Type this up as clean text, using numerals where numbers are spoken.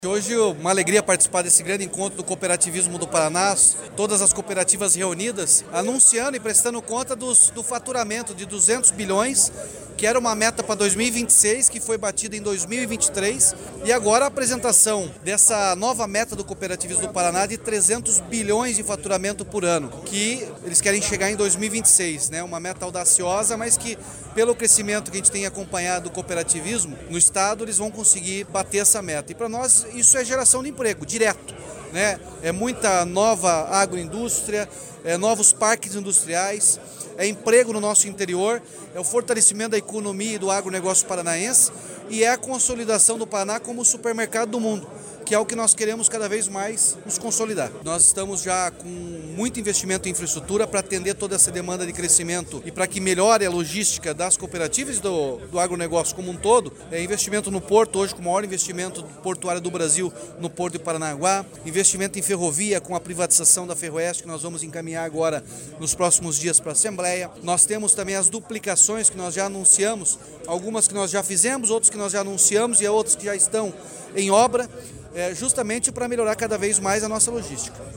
Hoje uma alegria participar desse grande encontro do cooperativismo do Paraná, todas as cooperativas reunidas, anunciando e prestando conta do faturamento de 200 bilhões, que era uma meta para 2026, que foi batida em 2023, e agora a apresentação dessa nova meta do cooperativismo do Paraná de 300 bilhões de faturamento por ano, que eles querem chegar em 2026, né? Uma meta audaciosa, mas que pelo crescimento que a gente tem acompanhado do cooperativismo no estado, eles vão conseguir bater essa meta. E para nós isso é geração de emprego, direto, né? É muita nova agroindústria, novos parques industriais, é emprego no nosso interior, é o fortalecimento da economia e do agronegócio paranaense e é a consolidação do Paraná como o supermercado do mundo, que é o que nós queremos cada vez mais nos consolidar. Nós estamos já com muito investimento em infraestrutura para atender toda essa demanda de crescimento e para que melhore a logística das cooperativas e do agronegócio como um todo. Investimento no porto, hoje com o maior investimento portuário do Brasil no Porto de Paranaguá, investimento em ferrovia com a privatização da Ferroeste, que nós vamos encaminhar agora nos próximos dias para a Assembleia. Nós temos também as duplicações que nós já anunciamos, algumas que nós já fizemos, outras que nós já anunciamos e outras que já estão em obra, justamente para melhorar cada vez mais a nossa logística.